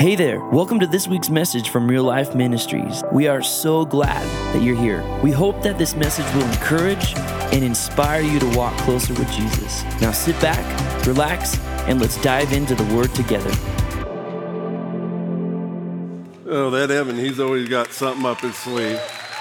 Hey there, welcome to this week's message from Real Life Ministries. We are so glad that you're here. We hope that this message will encourage and inspire you to walk closer with Jesus. Now sit back, relax, and let's dive into the Word together. Oh, that Evan, he's always got something up his sleeve.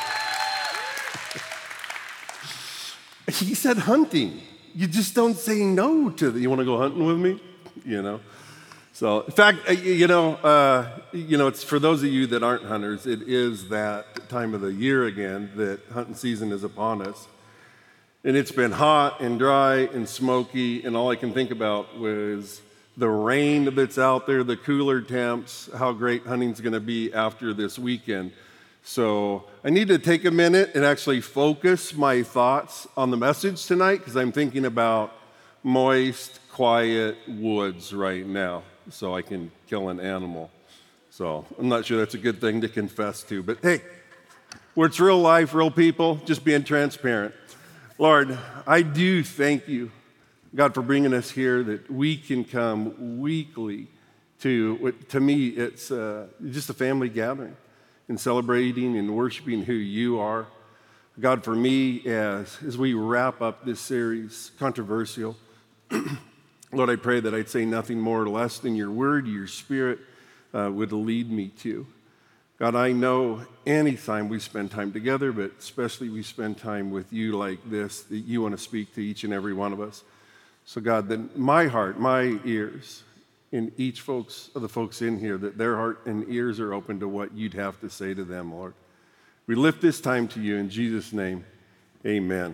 He said hunting. You just don't say no to you want to go hunting with me? You know? So, in fact, it's for those of you that aren't hunters, it is that time of the year again that hunting season is upon us. And it's been hot and dry and smoky, and all I can think about was the rain that's out there, the cooler temps, how great hunting's going to be after this weekend. So I need to take a minute and actually focus my thoughts on the message tonight because I'm thinking about moist, quiet woods right now so I can kill an animal. So I'm not sure that's a good thing to confess to, but hey, where it's real life, real people, just being transparent. Lord, I do thank you, God, for bringing us here, that we can come weekly to me, it's just a family gathering and celebrating and worshiping who you are. God, for me, as we wrap up this series, Controversial, Lord, I pray that I'd say nothing more or less than your word, your spirit would lead me to. God, I know anytime we spend time together, but especially we spend time with you like this, that you want to speak to each and every one of us. So God, that my heart, my ears, and each of the folks in here, that their heart and ears are open to what you'd have to say to them, Lord. We lift this time to you in Jesus' name, amen.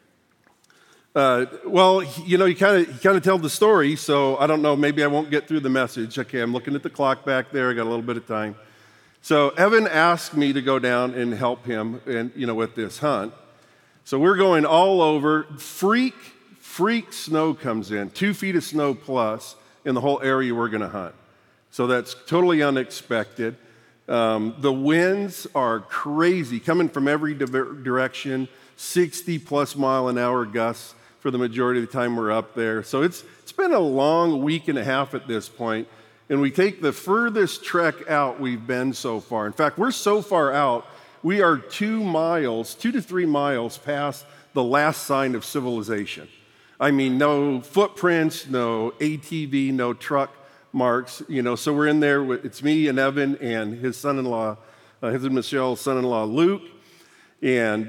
You kind of tell the story, so I don't know, maybe I won't get through the message. Okay, I'm looking at the clock back there. I got a little bit of time. So Evan asked me to go down and help him with this hunt. So we're going all over. Freak snow comes in, 2 feet of snow plus in the whole area we're going to hunt. So that's totally unexpected. The winds are crazy, coming from every direction, 60 plus mile an hour gusts for the majority of the time we're up there. So it's been a long week and a half at this point, and we take the furthest trek out we've been so far. In fact, we're so far out, we are 2 to 3 miles past the last sign of civilization. I mean, no footprints, no ATV, no truck marks, so we're in there it's me and Evan and his son-in-law, his and Michelle's son-in-law, Luke, and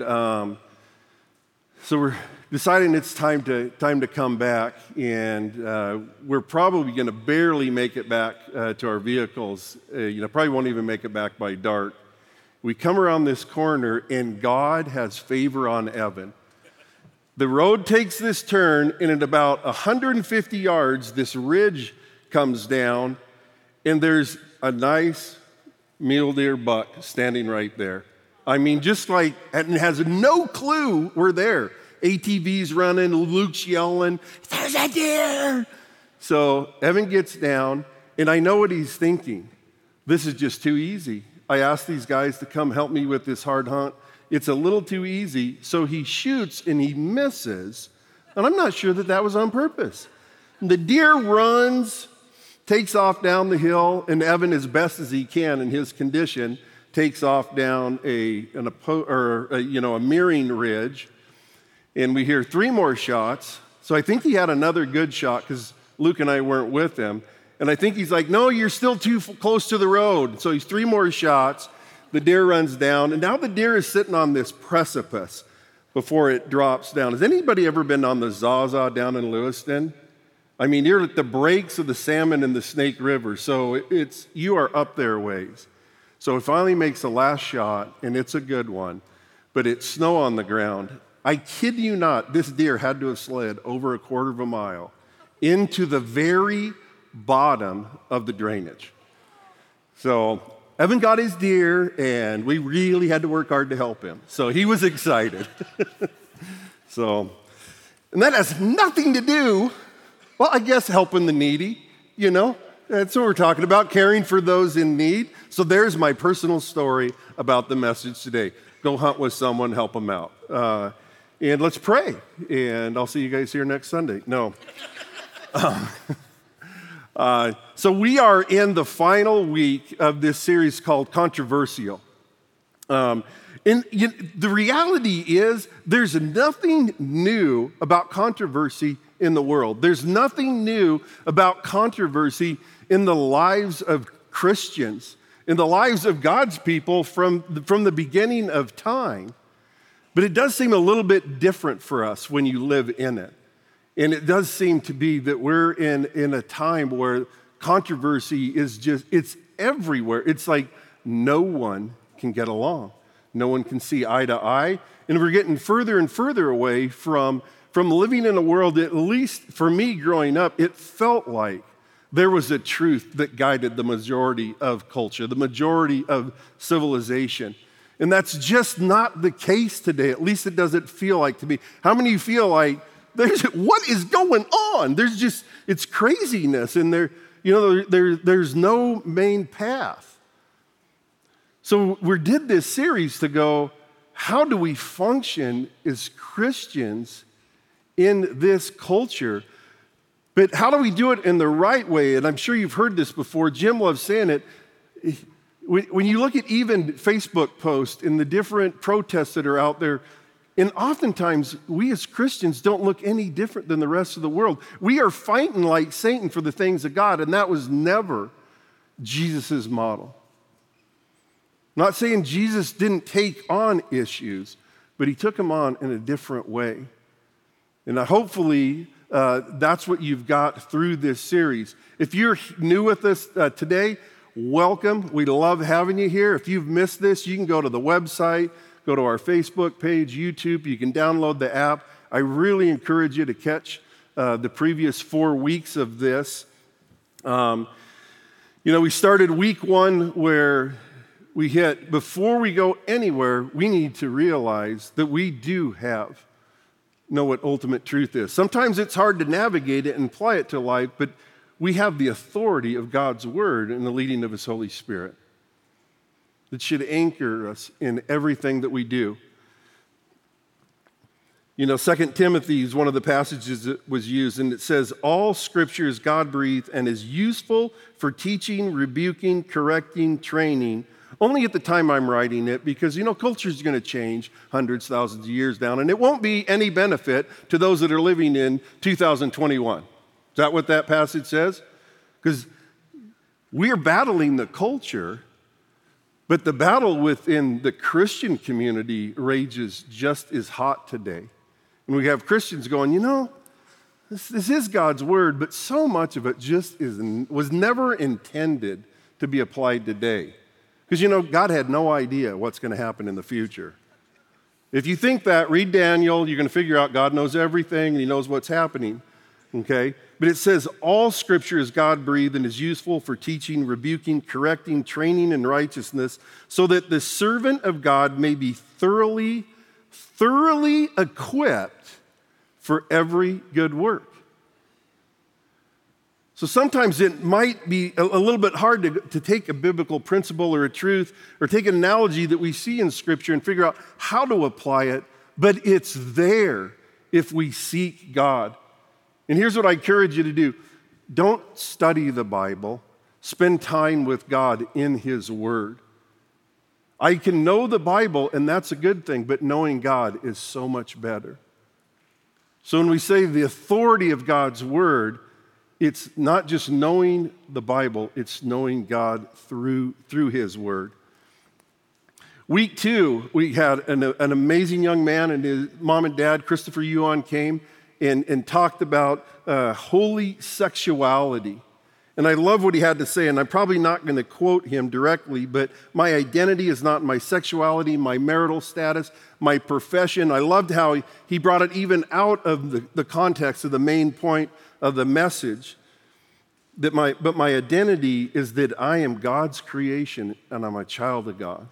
so we're deciding it's time to come back, and we're probably going to barely make it back to our vehicles. Probably won't even make it back by dark. We come around this corner, and God has favor on Evan. The road takes this turn, and at about 150 yards, this ridge comes down, and there's a nice mule deer buck standing right there. I mean, and has no clue we're there. ATV's running, Luke's yelling, "There's a deer!" So Evan gets down, and I know what he's thinking. This is just too easy. I asked these guys to come help me with this hard hunt. It's a little too easy. So he shoots, and he misses, and I'm not sure that was on purpose. The deer runs, takes off down the hill, and Evan, as best as he can in his condition, takes off down a mirroring ridge. And we hear 3 more shots. So I think he had another good shot because Luke and I weren't with him. And I think he's like, "No, you're still too close to the road." So he's 3 more shots. The deer runs down. And now the deer is sitting on this precipice before it drops down. Has anybody ever been on the Zaza down in Lewiston? I mean, you're at the breaks of the Salmon and the Snake River. So you are up there a ways. So it finally makes the last shot, and it's a good one. But it's snow on the ground. I kid you not, this deer had to have slid over 1/4 mile into the very bottom of the drainage. So Evan got his deer, and we really had to work hard to help him. So he was excited. And that has nothing to do, well, I guess helping the needy, That's what we're talking about, caring for those in need. So there's my personal story about the message today. Go hunt with someone, help them out. And let's pray, and I'll see you guys here next Sunday. No. So we are in the final week of this series called Controversial. And the reality is there's nothing new about controversy in the world. There's nothing new about controversy in the lives of Christians, in the lives of God's people from the beginning of time. But it does seem a little bit different for us when you live in it. And it does seem to be that we're in a time where controversy is it's everywhere. It's like no one can get along. No one can see eye to eye. And we're getting further and further away from living in a world, at least for me growing up, it felt like there was a truth that guided the majority of culture, the majority of civilization. And that's just not the case today. At least it doesn't feel like to me. How many of you feel like what is going on? It's craziness, and there's no main path. So we did this series to go, how do we function as Christians in this culture? But how do we do it in the right way? And I'm sure you've heard this before. Jim loves saying it. When you look at even Facebook posts and the different protests that are out there, and oftentimes we as Christians don't look any different than the rest of the world. We are fighting like Satan for the things of God, and that was never Jesus' model. I'm not saying Jesus didn't take on issues, but he took them on in a different way. And hopefully that's what you've got through this series. If you're new with us today, welcome. We love having you here. If you've missed this, you can go to the website, go to our Facebook page, YouTube. You can download the app. I really encourage you to catch the previous 4 weeks of this. We started week 1 where we hit, before we go anywhere, we need to realize that we do know what ultimate truth is. Sometimes it's hard to navigate it and apply it to life, but we have the authority of God's word and the leading of his Holy Spirit that should anchor us in everything that we do. 2 Timothy is one of the passages that was used, and it says, all scripture is God-breathed and is useful for teaching, rebuking, correcting, training. Only at the time I'm writing it, because, culture is going to change hundreds, thousands of years down, and it won't be any benefit to those that are living in 2021. Is that what that passage says? Because we're battling the culture, but the battle within the Christian community rages just as hot today. And we have Christians going, this is God's word, but so much of it just was never intended to be applied today. Because, God had no idea what's going to happen in the future. If you think that, read Daniel, you're going to figure out God knows everything and he knows what's happening, okay? But it says, all scripture is God-breathed and is useful for teaching, rebuking, correcting, training in righteousness, so that the servant of God may be thoroughly equipped for every good work. So sometimes it might be a little bit hard to take a biblical principle or a truth or take an analogy that we see in Scripture and figure out how to apply it, but it's there if we seek God. And here's what I encourage you to do. Don't study the Bible. Spend time with God in his word. I can know the Bible, and that's a good thing, but knowing God is so much better. So when we say the authority of God's word, it's not just knowing the Bible, it's knowing God through his word. Week 2, we had an amazing young man, and his mom and dad, Christopher Yuan, came and talked about holy sexuality. And I love what he had to say, and I'm probably not going to quote him directly, but my identity is not my sexuality, my marital status, my profession. I loved how he brought it even out of the context of the main point of the message, but my identity is that I am God's creation and I'm a child of God.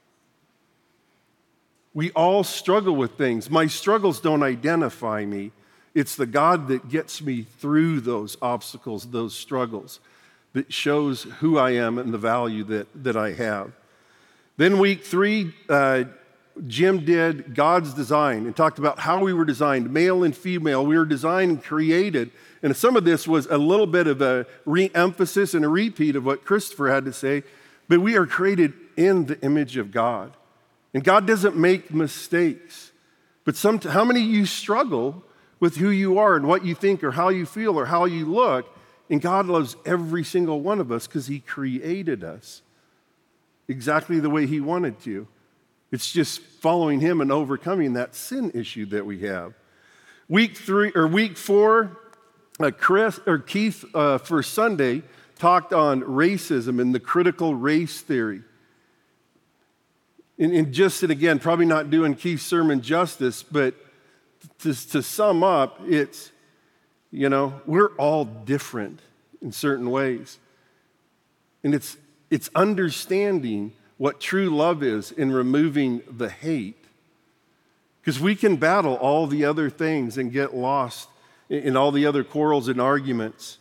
We all struggle with things. My struggles don't identify me. It's the God that gets me through those obstacles, those struggles, that shows who I am and the value that I have. Then week 3, Jim did God's design and talked about how we were designed, male and female. We were designed and created And some of this was a little bit of a re-emphasis and a repeat of what Christopher had to say, but we are created in the image of God. And God doesn't make mistakes. But how many of you struggle with who you are and what you think or how you feel or how you look? And God loves every single one of us because he created us exactly the way he wanted to. It's just following him and overcoming that sin issue that we have. Week 4, Keith for Sunday talked on racism and the critical race theory. And again, probably not doing Keith's sermon justice, but to sum up, it's, we're all different in certain ways. And it's understanding what true love is in removing the hate. Because we can battle all the other things and get lost in all the other quarrels and arguments.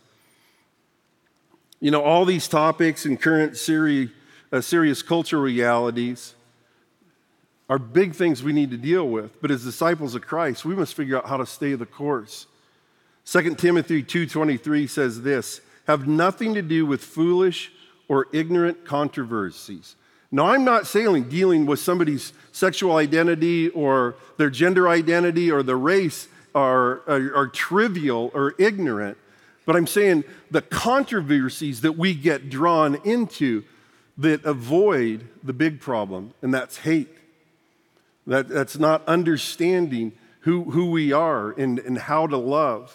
All these topics and current serious cultural realities are big things we need to deal with. But as disciples of Christ, we must figure out how to stay the course. 2 Timothy 2:23 says this, have nothing to do with foolish or ignorant controversies. Now, I'm not saying dealing with somebody's sexual identity or their gender identity or the race are trivial or ignorant, but I'm saying the controversies that we get drawn into that avoid the big problem, and that's hate. That's not understanding who we are and how to love.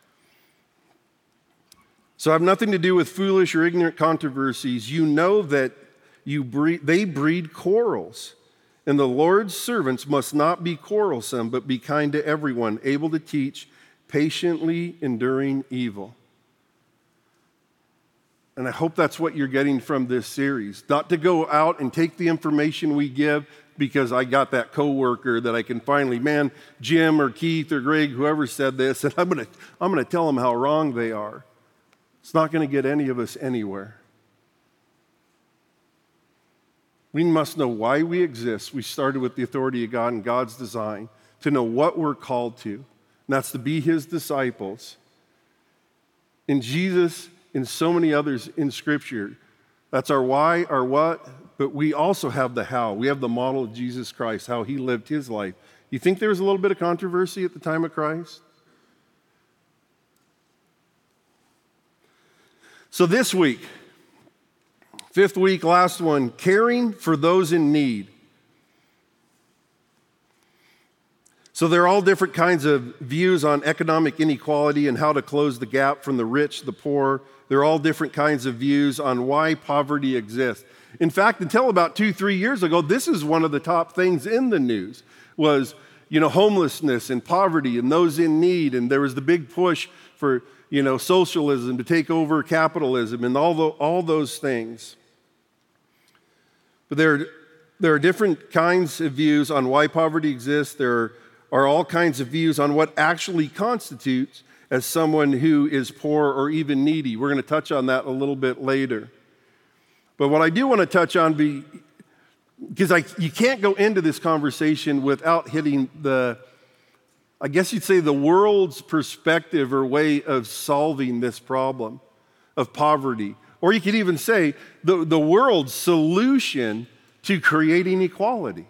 So I have nothing to do with foolish or ignorant controversies. You know that they breed quarrels. And the Lord's servants must not be quarrelsome, but be kind to everyone, able to teach, patiently enduring evil. And I hope that's what you're getting from this series. Not to go out and take the information we give because I got that coworker that I can finally, Jim or Keith or Greg, whoever said this, and I'm gonna tell them how wrong they are. It's not going to get any of us anywhere. We must know why we exist. We started with the authority of God and God's design to know what we're called to, and that's to be his disciples. In Jesus and so many others in Scripture, that's our why, our what, but we also have the how. We have the model of Jesus Christ, how he lived his life. You think there was a little bit of controversy at the time of Christ? So this week, 5th week, last one, caring for those in need. So there are all different kinds of views on economic inequality and how to close the gap from the rich to the poor. There are all different kinds of views on why poverty exists. In fact, until about 2-3 years ago, this is one of the top things in the news was, homelessness and poverty and those in need. And there was the big push for socialism to take over capitalism and all those things. But there are different kinds of views on why poverty exists. There are all kinds of views on what actually constitutes as someone who is poor or even needy. We're going to touch on that a little bit later. But what I do want to touch on, because you can't go into this conversation without hitting I guess you'd say the world's perspective or way of solving this problem of poverty. Or you could even say the world's solution to creating equality.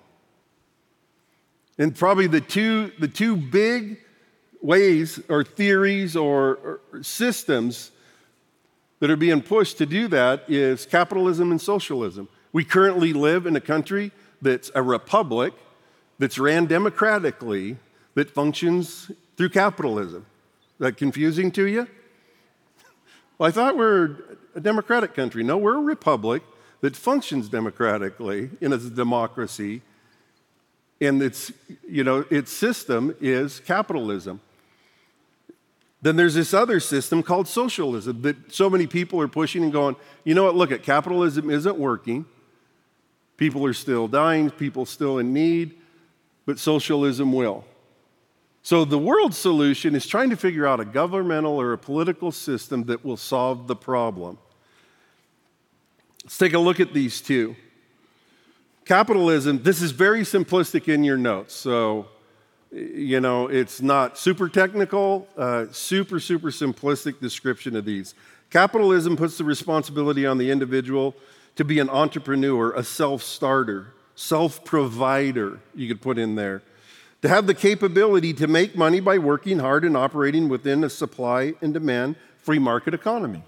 And probably the two big ways or theories or systems that are being pushed to do that is capitalism and socialism. We currently live in a country that's a republic that's ran democratically, that functions through capitalism. Is that confusing to you? Well, I thought we're a democratic country. No, we're a republic that functions democratically in a democracy, and its system is capitalism. Then there's this other system called socialism that so many people are pushing and going, you know what, look at capitalism isn't working. People are still dying, people still in need, but socialism will. So the world's solution is trying to figure out a governmental or a political system that will solve the problem. Let's take a look at these two. Capitalism, this is very simplistic in your notes, so It's not super technical, super simplistic description of these. Capitalism puts the responsibility on the individual to be an entrepreneur, a self-starter, self-provider, you could put in there. To have the capability to make money by working hard and operating within a supply and demand free market economy.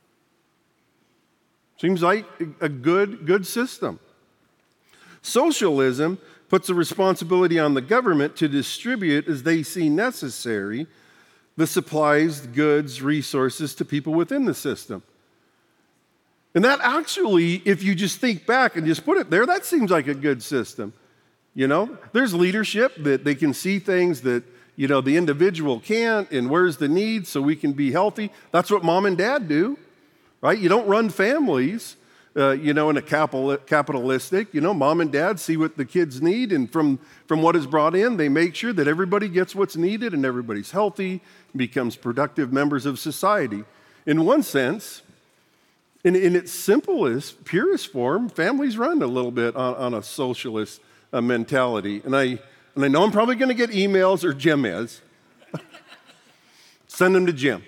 Seems like a good system. Socialism puts the responsibility on the government to distribute as they see necessary the supplies, goods, resources to people within the system. And that actually, if you just think back and just put it there, that seems like a good system. There's leadership that they can see things that, the individual can't, and where's the need so we can be healthy. That's what mom and dad do, right? You don't run families, in a capitalistic, mom and dad see what the kids need, and from what is brought in, they make sure that everybody gets what's needed and everybody's healthy, becomes productive members of society. In one sense, in its simplest, purest form, families run a little bit on a socialist mentality. And I know I'm probably going to get emails, or Jim is. Send them to Jim,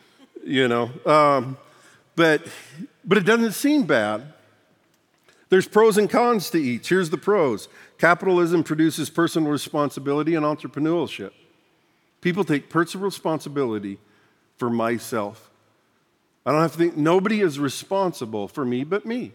But it doesn't seem bad. There's pros and cons to each. Here's the pros. Capitalism produces personal responsibility and entrepreneurship. People take personal responsibility for myself. I don't have to think, nobody is responsible for me but me.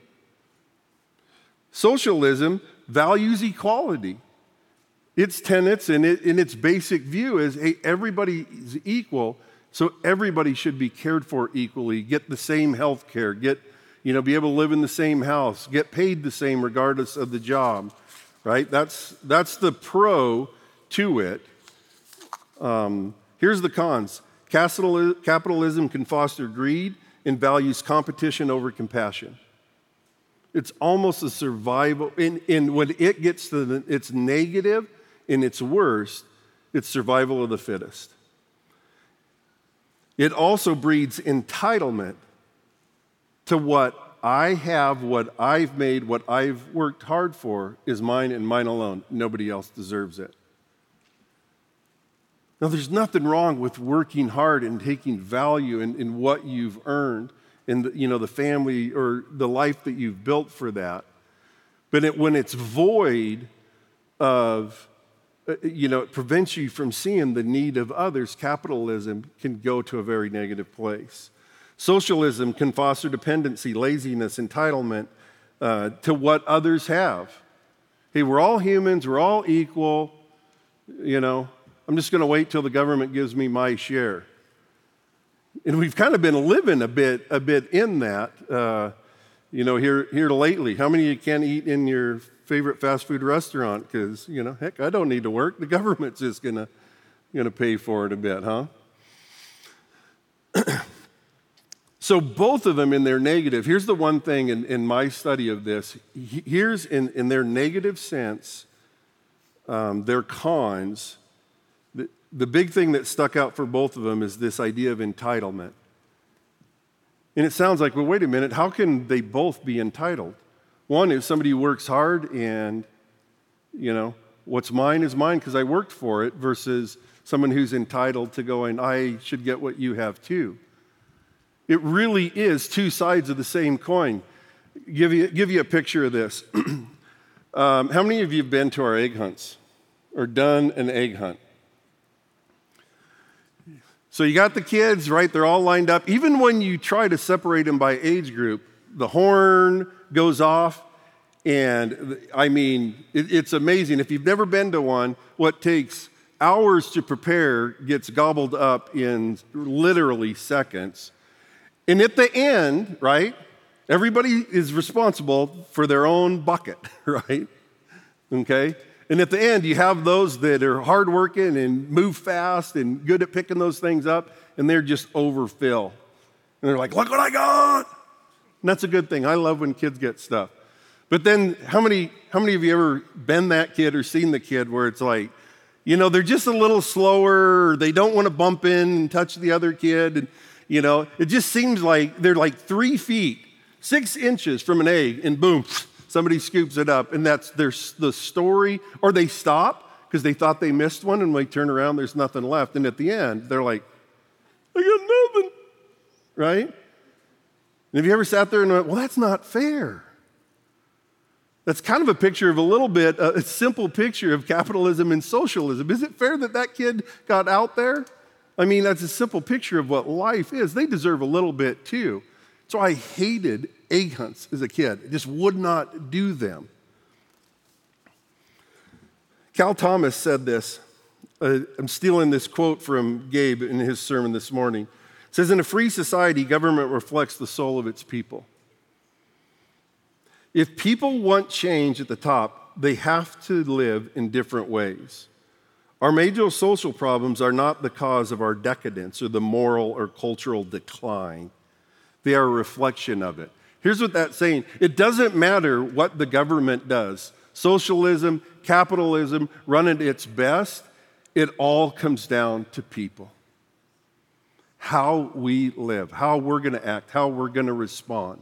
Socialism values equality. Its tenets and in its basic view is, hey, everybody is equal, so everybody should be cared for equally, get the same health care, be able to live in the same house, get paid the same regardless of the job, right? That's the pro to it. Here's the cons. Capitalism can foster greed and values competition over compassion. It's almost a survival. And when it gets to its negative and its worst, it's survival of the fittest. It also breeds entitlement to what I have, what I've made, what I've worked hard for is mine and mine alone. Nobody else deserves it. Now, there's nothing wrong with working hard and taking value in what you've earned in the family or the life that you've built for that. But when it's void of, it prevents you from seeing the need of others, capitalism can go to a very negative place. Socialism can foster dependency, laziness, entitlement to what others have. Hey, we're all humans, we're all equal, I'm just going to wait till the government gives me my share. And we've kind of been living a bit in that, here lately. How many of you can't eat in your favorite fast food restaurant? Because, heck, I don't need to work. The government's just going to pay for it a bit, huh? So both of them in their negative. Here's the one thing in my study of this. Here's in their negative sense, their cons. The big thing that stuck out for both of them is this idea of entitlement. And it sounds like, well, wait a minute, how can they both be entitled? One is somebody who works hard and, what's mine is mine because I worked for it, versus someone who's entitled to going, I should get what you have too. It really is two sides of the same coin. Give you a picture of this. How many of you have been to our egg hunts or done an egg hunt? So you got the kids, right? They're all lined up. Even when you try to separate them by age group, the horn goes off. And it's amazing. If you've never been to one, what takes hours to prepare gets gobbled up in literally seconds. And at the end, right, everybody is responsible for their own bucket, right? Okay? And at the end, you have those that are hardworking and move fast and good at picking those things up, and they're just overfill. And they're like, look what I got! And that's a good thing. I love when kids get stuff. But then, how many of you ever been that kid or seen the kid where it's like, they're just a little slower, or they don't want to bump in and touch the other kid, and, it just seems like they're like 3 feet, 6 inches from an egg, and boom, somebody scoops it up, and that's the story. Or they stop because they thought they missed one, and when they turn around, there's nothing left. And at the end, they're like, I got nothing, right? And have you ever sat there and went, well, that's not fair? That's kind of a picture of a simple picture of capitalism and socialism. Is it fair that that kid got out there? I mean, that's a simple picture of what life is. They deserve a little bit too. So I hated egg hunts as a kid. I just would not do them. Cal Thomas said this. I'm stealing this quote from Gabe in his sermon this morning. It says, in a free society, government reflects the soul of its people. If people want change at the top, they have to live in different ways. Our major social problems are not the cause of our decadence or the moral or cultural decline. They are a reflection of it. Here's what that's saying. It doesn't matter what the government does. Socialism, capitalism, run at its best, it all comes down to people. How we live, how we're going to act, how we're going to respond.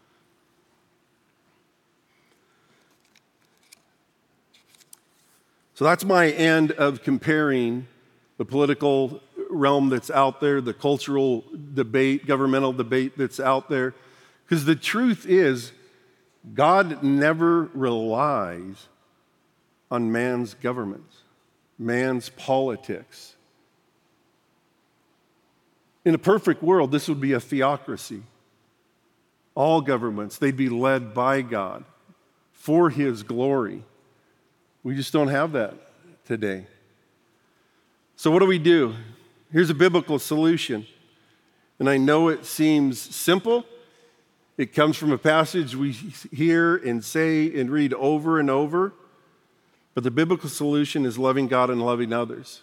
So that's my end of comparing the political realm that's out there, the cultural debate, governmental debate that's out there. Because the truth is, God never relies on man's governments, man's politics. In a perfect world, this would be a theocracy. All governments, they'd be led by God for His glory. We just don't have that today. So what do? Here's a biblical solution. And I know it seems simple. It comes from a passage we hear and say and read over and over. But the biblical solution is loving God and loving others.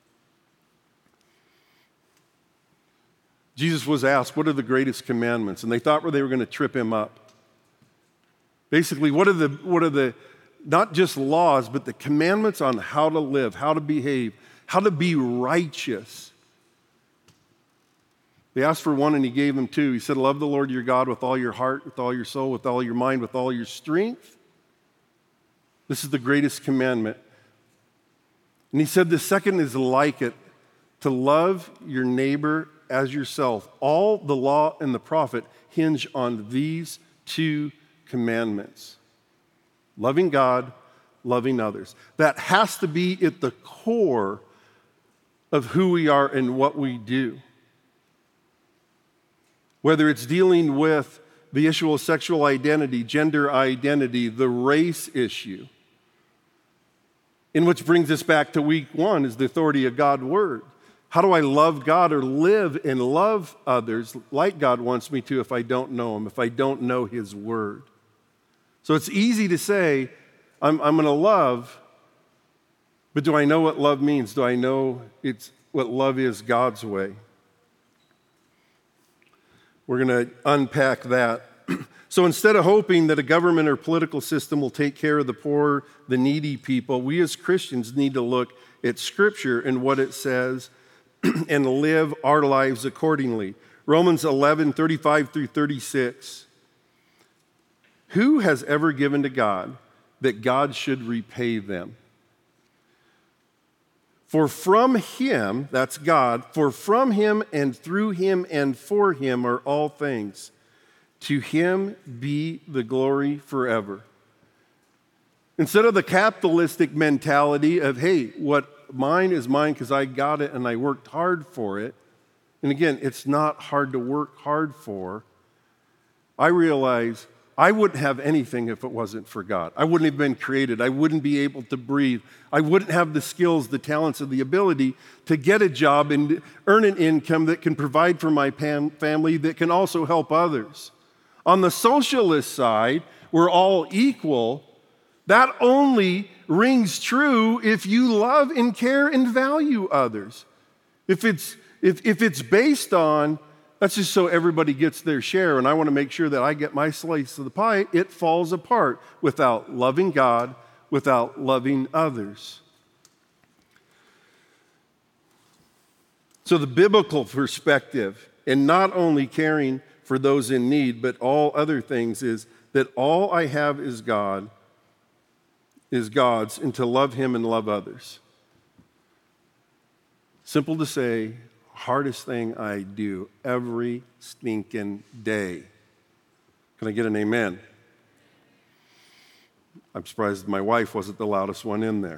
Jesus was asked, what are the greatest commandments? And they thought they were going to trip him up. Basically, what are the not just laws, but the commandments on how to live, how to behave, how to be righteous. They asked for one and he gave them two. He said, love the Lord your God with all your heart, with all your soul, with all your mind, with all your strength. This is the greatest commandment. And he said the second is like it, to love your neighbor as yourself. All the law and the prophet hinge on these two commandments. Loving God, loving others. That has to be at the core of who we are and what we do. Whether it's dealing with the issue of sexual identity, gender identity, the race issue. And which brings us back to week one, is the authority of God's word. How do I love God or live and love others like God wants me to if I don't know Him, if I don't know His word? So it's easy to say, I'm going to love, but do I know what love means? Do I know what love is God's way? We're going to unpack that. So instead of hoping that a government or political system will take care of the poor, the needy people, we as Christians need to look at Scripture and what it says and live our lives accordingly. Romans 11:35 through 36. Who has ever given to God that God should repay them? For from Him, that's God, for from Him and through Him and for Him are all things. To Him be the glory forever. Instead of the capitalistic mentality of, hey, what mine is mine because I got it and I worked hard for it. And again, it's not hard to work hard for. I realize I wouldn't have anything if it wasn't for God. I wouldn't have been created. I wouldn't be able to breathe. I wouldn't have the skills, the talents, and the ability to get a job and earn an income that can provide for my family, that can also help others. On the socialist side, we're all equal. That only rings true if you love and care and value others. If it's based on, that's just so everybody gets their share, and I want to make sure that I get my slice of the pie, it falls apart without loving God, without loving others. So the biblical perspective, and not only caring for those in need, but all other things, is that all I have is God, is God's and to love him and love others. Simple to say, hardest thing I do every stinking day. Can I get an amen? I'm surprised my wife wasn't the loudest one in there.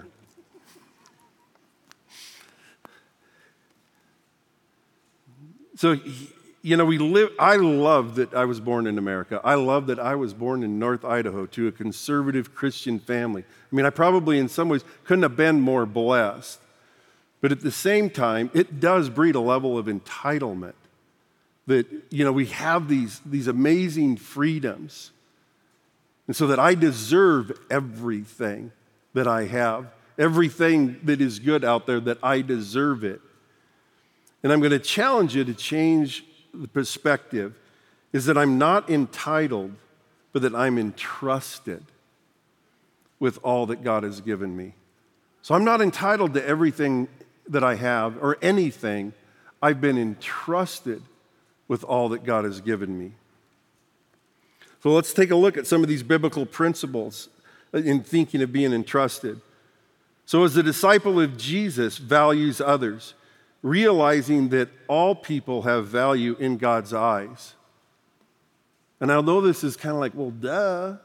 So, I love that I was born in America. I love that I was born in North Idaho to a conservative Christian family. I mean, I probably in some ways couldn't have been more blessed. But at the same time, it does breed a level of entitlement that, we have these amazing freedoms. And so that I deserve everything that I have, everything that is good out there, that I deserve it. And I'm going to challenge you to change the perspective, is that I'm not entitled, but that I'm entrusted with all that God has given me. So I'm not entitled to everything that I have or anything. I've been entrusted with all that God has given me. So let's take a look at some of these biblical principles in thinking of being entrusted. So as a disciple of Jesus values others, realizing that all people have value in God's eyes. And although this is kind of like, well, duh.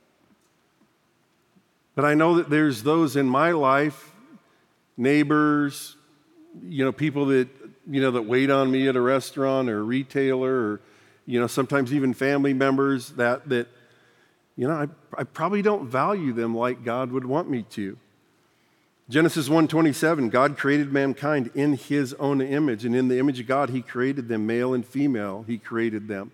But I know that there's those in my life, neighbors, people that, that wait on me at a restaurant or a retailer or, sometimes even family members that I probably don't value them like God would want me to. Genesis 1:27, God created mankind in his own image, and in the image of God, he created them, male and female, he created them.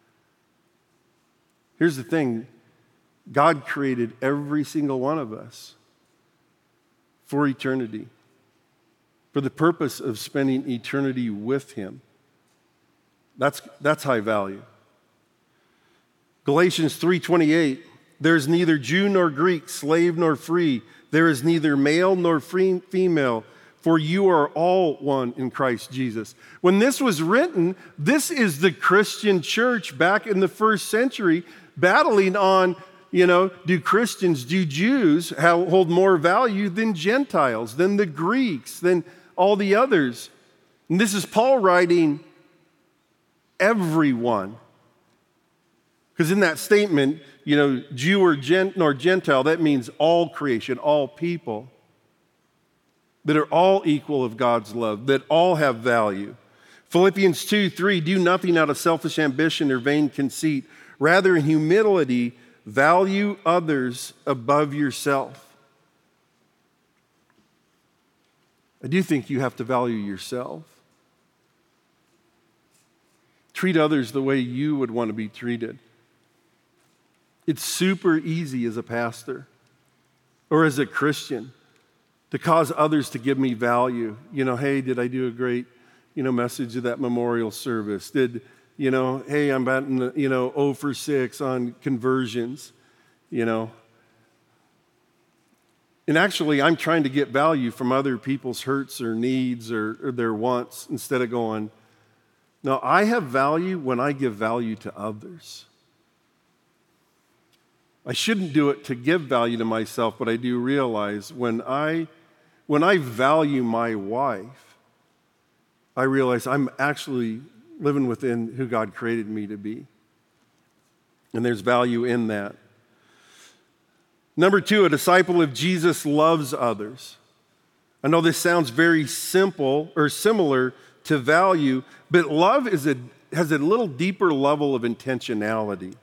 Here's the thing, God created every single one of us for eternity, for the purpose of spending eternity with him. That's high value. Galatians 3:28, there's neither Jew nor Greek, slave nor free, there is neither male nor female, for you are all one in Christ Jesus. When this was written, this is the Christian church back in the first century battling on, do Christians, do Jews hold more value than Gentiles, than the Greeks, than all the others? And this is Paul writing, everyone. Because in that statement, Jew or nor Gentile, that means all creation, all people, that are all equal of God's love, that all have value. Philippians 2:3, do nothing out of selfish ambition or vain conceit. Rather, in humility, value others above yourself. I do think you have to value yourself. Treat others the way you would want to be treated. It's super easy as a pastor or as a Christian to cause others to give me value. Hey, did I do a great, message of that memorial service? Hey, I'm batting, 0 for 6 on conversions, And actually, I'm trying to get value from other people's hurts or needs or their wants instead of going, no, I have value when I give value to others. I shouldn't do it to give value to myself, but I do realize when I value my wife, I realize I'm actually living within who God created me to be. And there's value in that. Number 2, a disciple of Jesus loves others. I know this sounds very simple or similar to value, but love has a little deeper level of intentionality.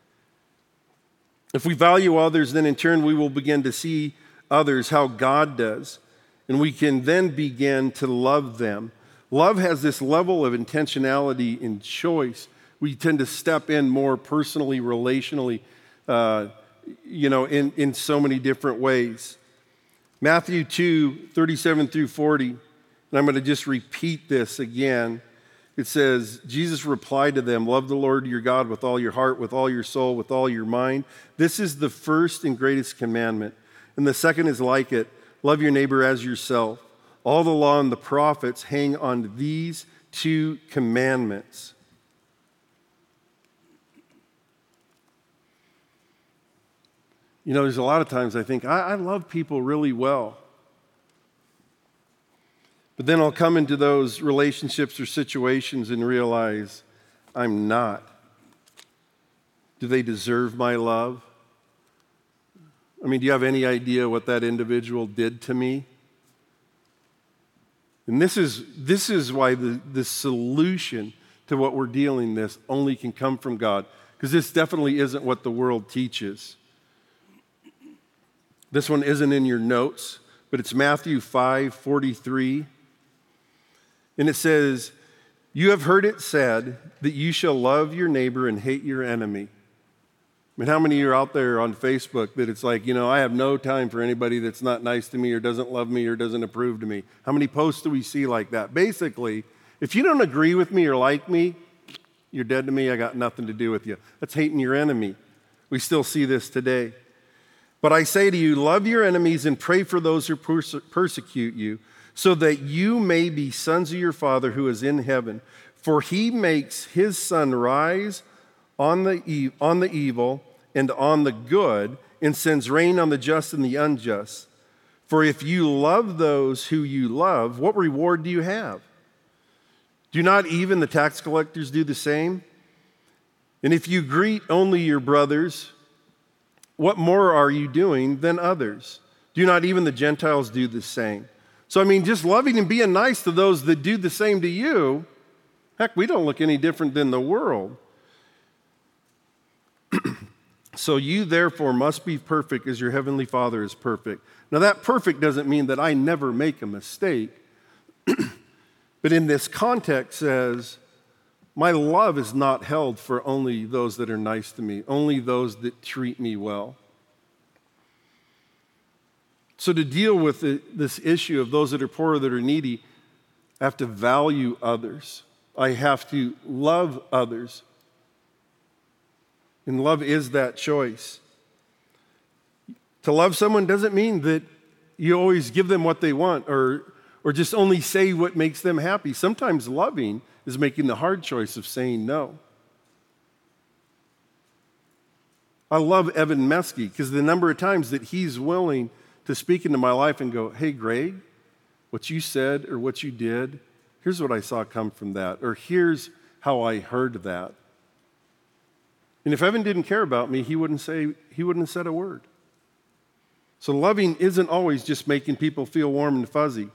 If we value others, then in turn we will begin to see others how God does, and we can then begin to love them. Love has this level of intentionality and choice. We tend to step in more personally, relationally, in so many different ways. Matthew 2:37 through 40, and I'm going to just repeat this again. It says, Jesus replied to them, love the Lord your God with all your heart, with all your soul, with all your mind. This is the first and greatest commandment. And the second is like it, love your neighbor as yourself. All the law and the prophets hang on these 2 commandments. You know, there's a lot of times I think, I love people really well. But then I'll come into those relationships or situations and realize I'm not. Do they deserve my love? I mean, do you have any idea what that individual did to me? And this is why the solution to what we're dealing with only can come from God, because this definitely isn't what the world teaches. This one isn't in your notes, but it's Matthew 5:43. And it says, "You have heard it said that you shall love your neighbor and hate your enemy." I mean, how many of you are out there on Facebook that it's like, I have no time for anybody that's not nice to me or doesn't love me or doesn't approve to me? How many posts do we see like that? Basically, if you don't agree with me or like me, you're dead to me. I got nothing to do with you. That's hating your enemy. We still see this today. "But I say to you, love your enemies and pray for those who persecute you, so that you may be sons of your Father who is in heaven. For he makes his sun rise on the evil and on the good, and sends rain on the just and the unjust. For if you love those who you love, what reward do you have? Do not even the tax collectors do the same? And if you greet only your brothers, what more are you doing than others? Do not even the Gentiles do the same?" So, I mean, just loving and being nice to those that do the same to you, heck, we don't look any different than the world. "So you therefore must be perfect as your heavenly Father is perfect." Now, that perfect doesn't mean that I never make a mistake. But in this context says, my love is not held for only those that are nice to me, only those that treat me well. So to deal with this issue of those that are poor, that are needy, I have to value others. I have to love others. And love is that choice. To love someone doesn't mean that you always give them what they want or just only say what makes them happy. Sometimes loving is making the hard choice of saying no. I love Evan Mesky because the number of times that he's willing to speak into my life and go, "Hey, Greg, what you said or what you did, here's what I saw come from that," or "Here's how I heard that." And if Evan didn't care about me, he wouldn't have said a word. So loving isn't always just making people feel warm and fuzzy.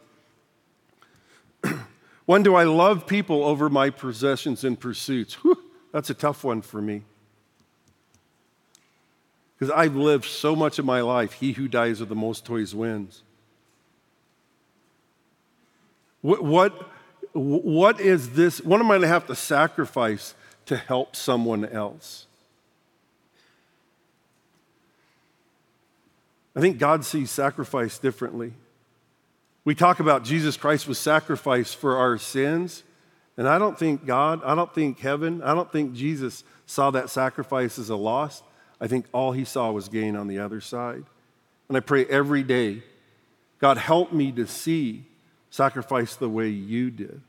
When do I love people over my possessions and pursuits? Whew, that's a tough one for me. Because I've lived so much of my life, he who dies with the most toys wins. What is this? What am I going to have to sacrifice to help someone else? I think God sees sacrifice differently. We talk about Jesus Christ was sacrificed for our sins, and I don't think God, I don't think heaven, I don't think Jesus saw that sacrifice as a loss. I think all he saw was gain on the other side. And I pray every day, God, help me to see sacrifice the way you did.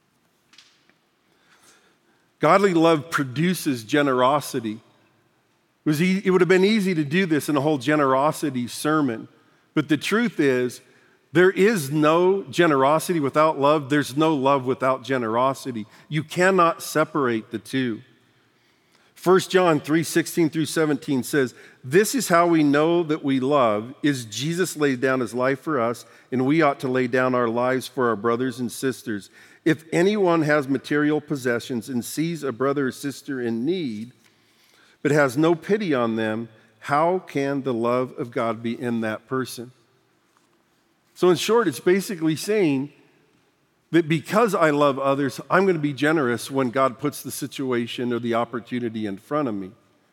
Godly love produces generosity. It would have been easy to do this in a whole generosity sermon, but the truth is, there is no generosity without love. There's no love without generosity. You cannot separate the two. 1 John 3:16 through 17 says, "This is how we know that we love, is Jesus laid down his life for us, and we ought to lay down our lives for our brothers and sisters. If anyone has material possessions and sees a brother or sister in need, but has no pity on them, how can the love of God be in that person?" So in short, it's basically saying that because I love others, I'm going to be generous when God puts the situation or the opportunity in front of me.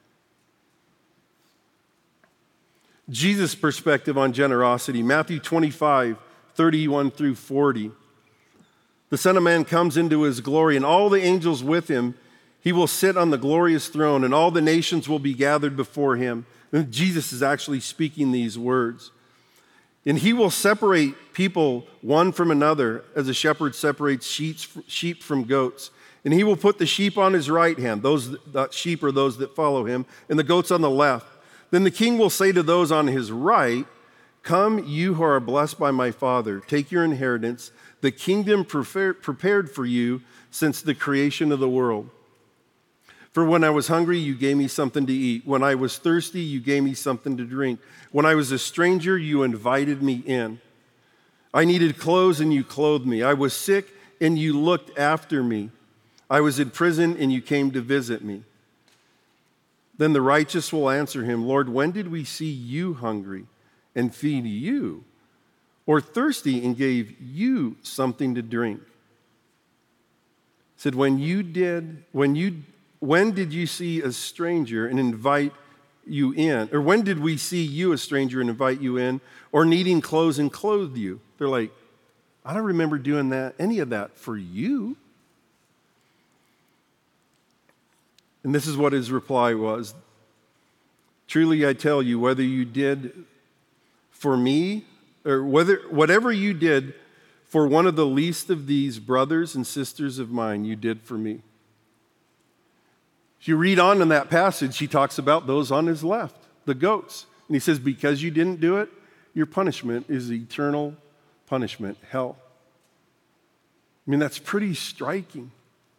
Jesus' perspective on generosity, Matthew 25:31 through 40. "The Son of Man comes into his glory, and all the angels with him. He will sit on the glorious throne, and all the nations will be gathered before him." And Jesus is actually speaking these words. "And he will separate people one from another, as a shepherd separates sheep from goats. And he will put the sheep on his right hand," those sheep are those that follow him, "and the goats on the left. Then the king will say to those on his right, 'Come, you who are blessed by my Father, take your inheritance, the kingdom prepared for you since the creation of the world. For when I was hungry, you gave me something to eat. When I was thirsty, you gave me something to drink. When I was a stranger, you invited me in. I needed clothes, and you clothed me. I was sick, and you looked after me. I was in prison, and you came to visit me.' Then the righteous will answer him, 'Lord, when did we see you hungry and feed you, or thirsty and gave you something to drink?' He said, when did you see a stranger and invite you in? Or when did we see you a stranger and invite you in, or needing clothes and clothed you?" They're like, "I don't remember doing any of that for you." And this is what his reply was. "Truly I tell you, whether you did for me, or whatever you did for one of the least of these brothers and sisters of mine, you did for me." If you read on in that passage, he talks about those on his left, the goats. And he says, because you didn't do it, your punishment is eternal punishment, hell. I mean, that's pretty striking.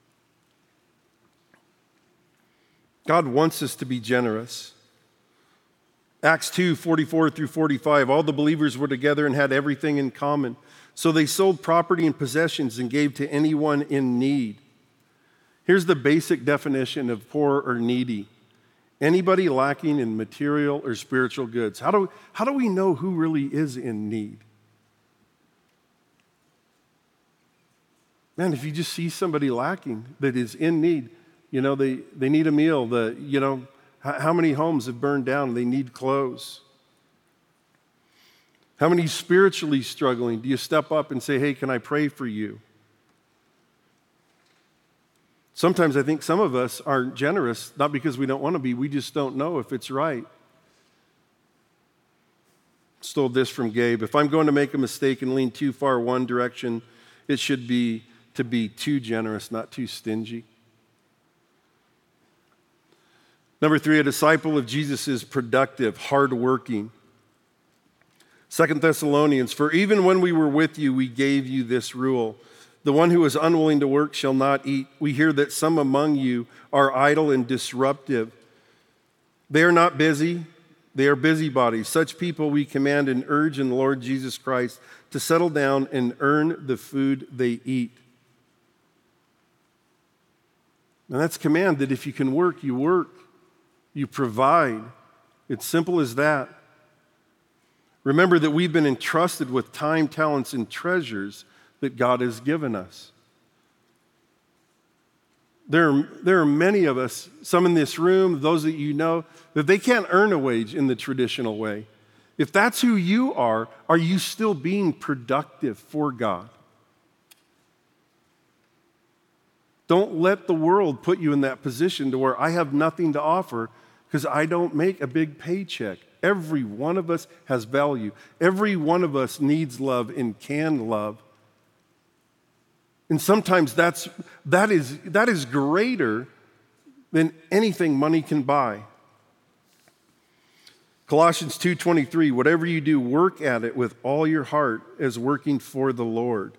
God wants us to be generous. Acts 2:44-45, all the believers were together and had everything in common. So they sold property and possessions and gave to anyone in need. Here's the basic definition of poor or needy. Anybody lacking in material or spiritual goods. How do we know who really is in need? Man, if you just see somebody lacking that is in need, they need a meal, how many homes have burned down? They need clothes. How many spiritually struggling? Do you step up and say, "Hey, can I pray for you?" Sometimes I think some of us aren't generous, not because we don't want to be, we just don't know if it's right. Stole this from Gabe. If I'm going to make a mistake and lean too far one direction, it should be to be too generous, not too stingy. Number 3, a disciple of Jesus is productive, hardworking. 2 Thessalonians, for even when we were with you, we gave you this rule. The one who is unwilling to work shall not eat. We hear that some among you are idle and disruptive. They are not busy, they are busybodies. Such people we command and urge in the Lord Jesus Christ to settle down and earn the food they eat. Now that's a command that if you can work, you work. You provide. It's simple as that. Remember that we've been entrusted with time, talents, and treasures that God has given us. There are many of us, some in this room, those that you know, that they can't earn a wage in the traditional way. If that's who you are you still being productive for God? Don't let the world put you in that position to where I have nothing to offer because I don't make a big paycheck. Every one of us has value. Every one of us needs love and can love. And sometimes that is greater than anything money can buy. Colossians 2:23, whatever you do, work at it with all your heart as working for the Lord.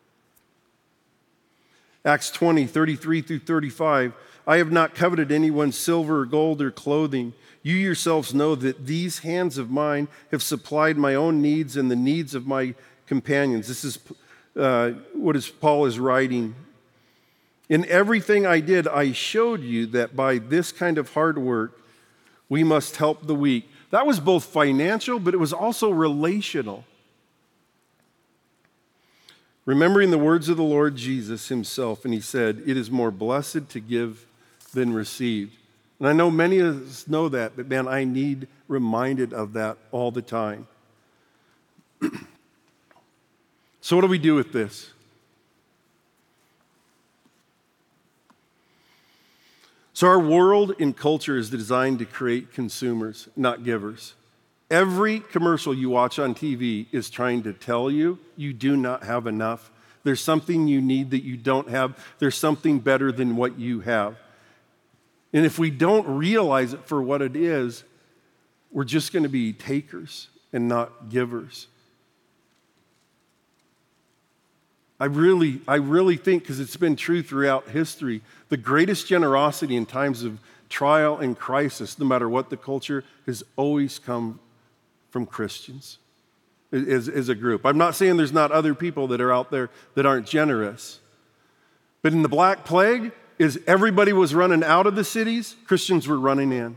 Acts 20:33-35, I have not coveted anyone's silver or gold or clothing. You yourselves know that these hands of mine have supplied my own needs and the needs of my companions. This is what Paul is writing. In everything I did, I showed you that by this kind of hard work, we must help the weak. That was both financial, but it was also relational. Remembering the words of the Lord Jesus himself, and he said, it is more blessed to give than receive. And I know many of us know that, but man, I need reminded of that all the time. So what do we do with this? So our world and culture is designed to create consumers, not givers. Every commercial you watch on TV is trying to tell you you do not have enough. There's something you need that you don't have. There's something better than what you have. And if we don't realize it for what it is, we're just going to be takers and not givers. I really think, because it's been true throughout history, the greatest generosity in times of trial and crisis, no matter what the culture, has always come from Christians as a group. I'm not saying there's not other people that are out there that aren't generous. But in the Black Plague, as everybody was running out of the cities, Christians were running in.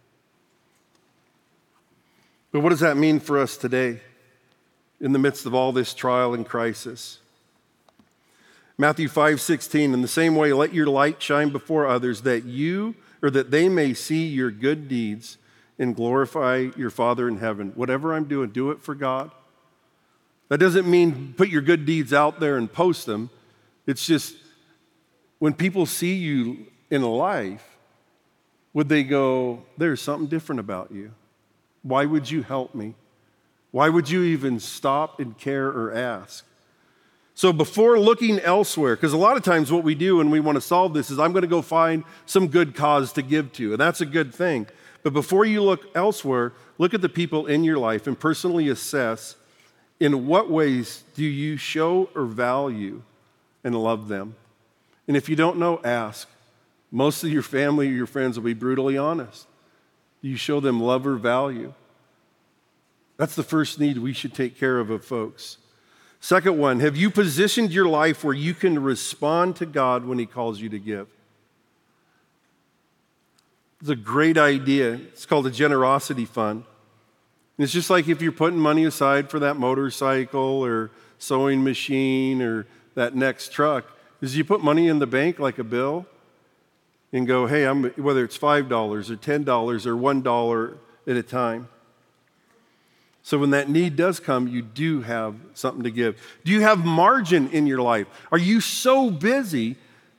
But what does that mean for us today in the midst of all this trial and crisis? Matthew 5:16, in the same way, let your light shine before others that they may see your good deeds and glorify your Father in heaven. Whatever I'm doing, do it for God. That doesn't mean put your good deeds out there and post them. It's just when people see you in life, would they go, there's something different about you? Why would you help me? Why would you even stop and care or ask? So before looking elsewhere, because a lot of times what we do when we want to solve this is I'm going to go find some good cause to give to, and that's a good thing. But before you look elsewhere, look at the people in your life and personally assess in what ways do you show or value and love them. And if you don't know, ask. Most of your family or your friends will be brutally honest. Do you show them love or value? That's the first need we should take care of folks. Second one, have you positioned your life where you can respond to God when He calls you to give? It's a great idea. It's called a generosity fund. And it's just like if you're putting money aside for that motorcycle or sewing machine or that next truck, is you put money in the bank like a bill and go, hey, whether it's $5 or $10 or $1 at a time. So when that need does come, you do have something to give. Do you have margin in your life? Are you so busy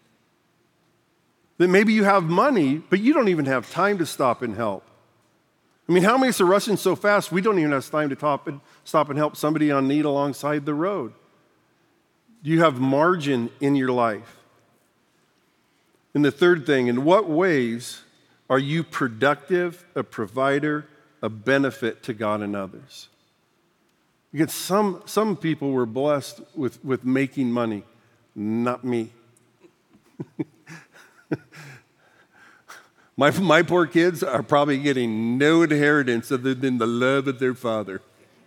that maybe you have money, but you don't even have time to stop and help? I mean, how many of us are rushing so fast we don't even have time to stop and help somebody on need alongside the road? Do you have margin in your life? And the third thing, in what ways are you productive, a provider, a benefit to God and others? Because some people were blessed with making money, not me. My poor kids are probably getting no inheritance other than the love of their father.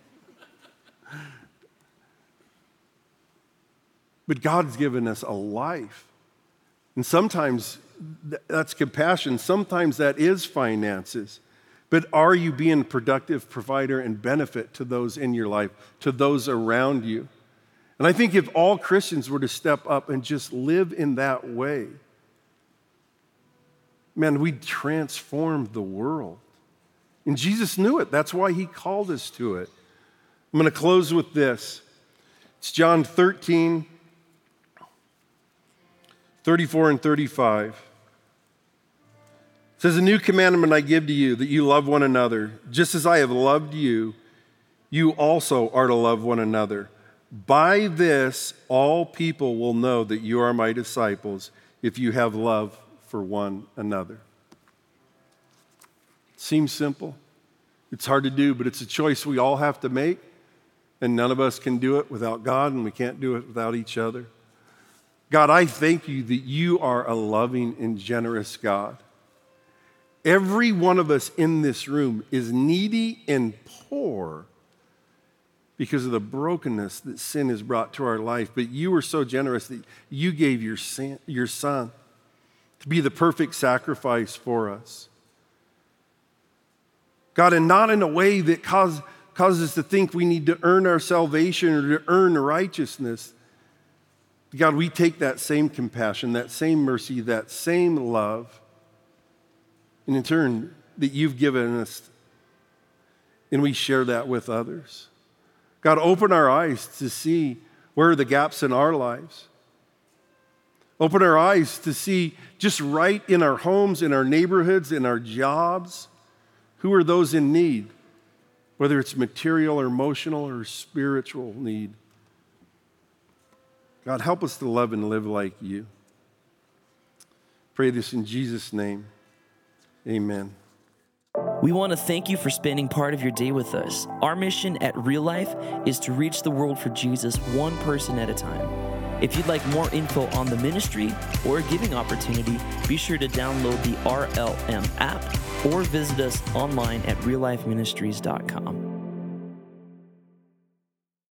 But God's given us a life. And sometimes that's compassion. Sometimes that is finances. But are you being a productive provider and benefit to those in your life, to those around you? And I think if all Christians were to step up and just live in that way, man, we'd transform the world. And Jesus knew it. That's why He called us to it. I'm going to close with this. It's John 13, 34 and 35. It says, a new commandment I give to you, that you love one another. Just as I have loved you, you also are to love one another. By this, all people will know that you are my disciples, if you have love for one another. Seems simple. It's hard to do, but it's a choice we all have to make. And none of us can do it without God, and we can't do it without each other. God, I thank you that you are a loving and generous God. Every one of us in this room is needy and poor because of the brokenness that sin has brought to our life. But you were so generous that you gave your son to be the perfect sacrifice for us. God, and not in a way that causes us to think we need to earn our salvation or to earn righteousness. God, we take that same compassion, that same mercy, that same love, and in turn, that you've given us, and we share that with others. God, open our eyes to see where are the gaps in our lives. Open our eyes to see just right in our homes, in our neighborhoods, in our jobs, who are those in need, whether it's material or emotional or spiritual need. God, help us to love and live like you. Pray this in Jesus' name. Amen. We want to thank you for spending part of your day with us. Our mission at Real Life is to reach the world for Jesus one person at a time. If you'd like more info on the ministry or a giving opportunity, be sure to download the RLM app or visit us online at reallifeministries.com.